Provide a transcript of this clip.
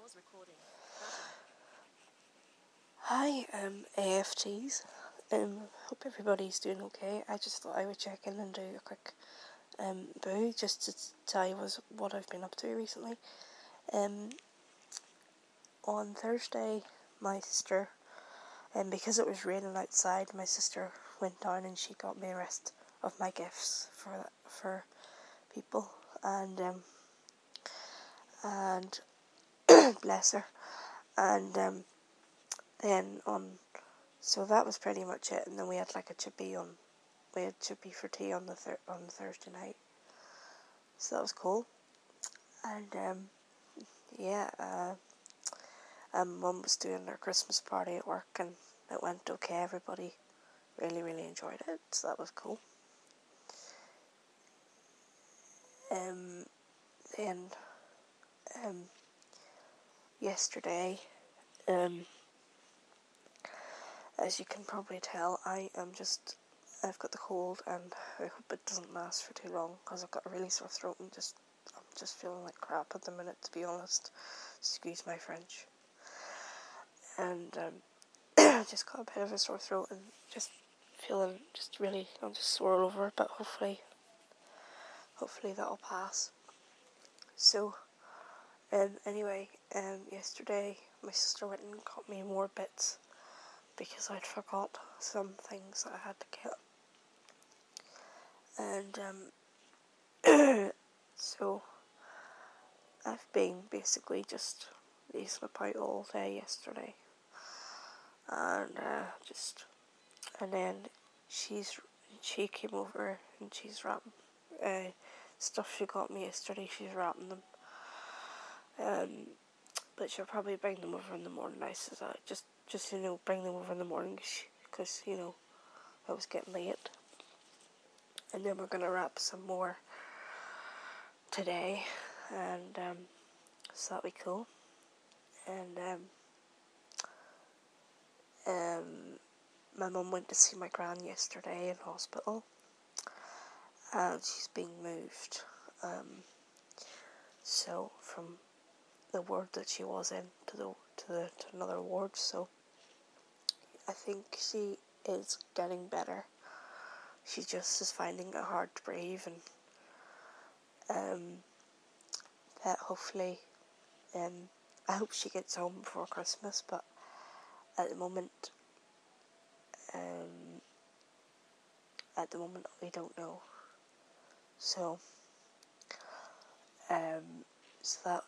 Hi, AFTs. Hope everybody's doing okay. I just thought I would check in and do a quick boo just to tell you what I've been up to recently. On Thursday, my sister, because it was raining outside, my sister went down and she got me a rest of my gifts for people, and bless her, and then so that was pretty much it, and then we had like chippy for tea on the Thursday night, so that was cool, and Mum was doing their Christmas party at work, and it went okay. Everybody really, really enjoyed it, so that was cool. Then yesterday, as you can probably tell, I've got the cold, and I hope it doesn't last for too long, because I've got a really sore throat, and I'm just feeling like crap at the minute, to be honest. Excuse my French. And I just got a bit of a sore throat, and just feeling I'm just sore over, but hopefully that'll pass. So, anyway, yesterday my sister went and got me more bits, because I'd forgot some things that I had to get. And so I've been basically just lazing about all day yesterday, and then she came over and she's wrapping stuff she got me yesterday. She's wrapping them, but she'll probably bring them over in the morning. I said, just bring them over in the morning, because it was getting late, and then we're gonna wrap some more today, and so that'll be cool. And my mum went to see my gran yesterday in hospital, and she's being moved. So from the ward that she was in to another ward. So I think she is getting better. She just is finding it hard to breathe, and that hopefully, I hope she gets home before Christmas. But at the moment, we don't know. So